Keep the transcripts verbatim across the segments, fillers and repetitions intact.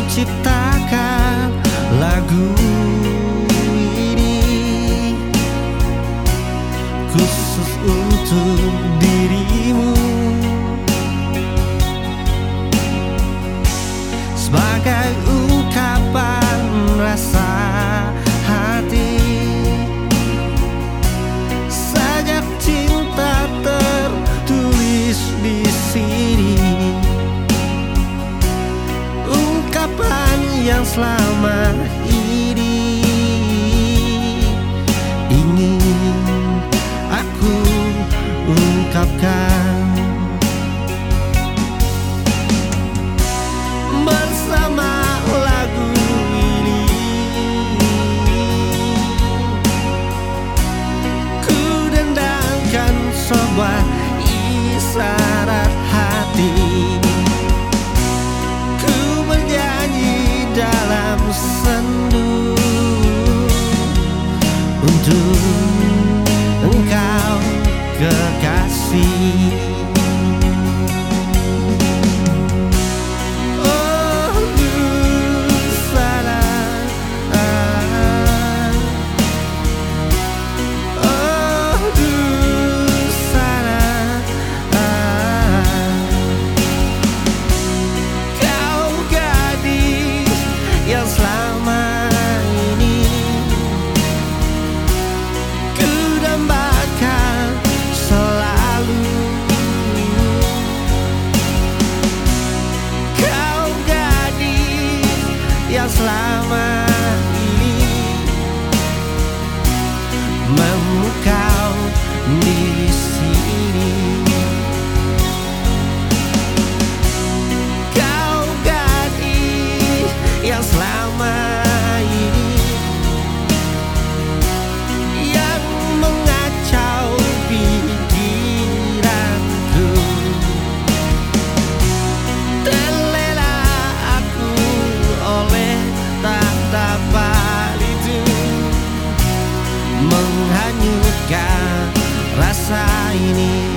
ciptakan lagu ini khusus untuk dirimu, sebagai ungkapan rasa hati. Sajak cinta tertulis di sini, ungkapan yang selama ini ingin aku ungkapkan. Bersama lagu ini ku dendangkan sebuah isyarat hati, ku bernyanyi dalam sendu untuk engkau kekasih. Selama ini memukau di sini, kau gadis yang selama ini yang mengacau pikiranku. Terlena aku oleh tatapan itu, menghanyutkan rasa ini.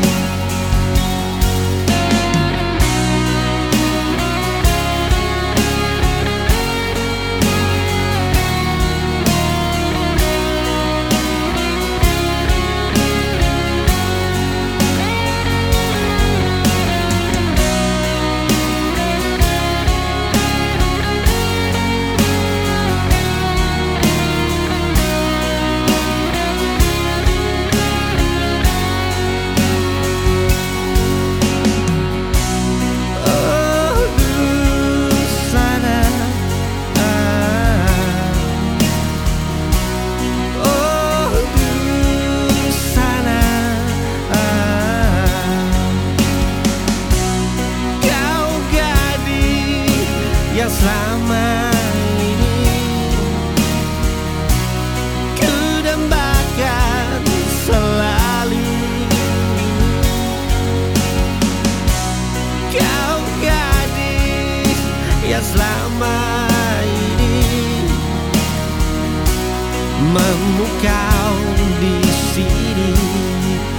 Yang selama ini ku dambakan selalu, kau gadis yang selama ini memukau di sini.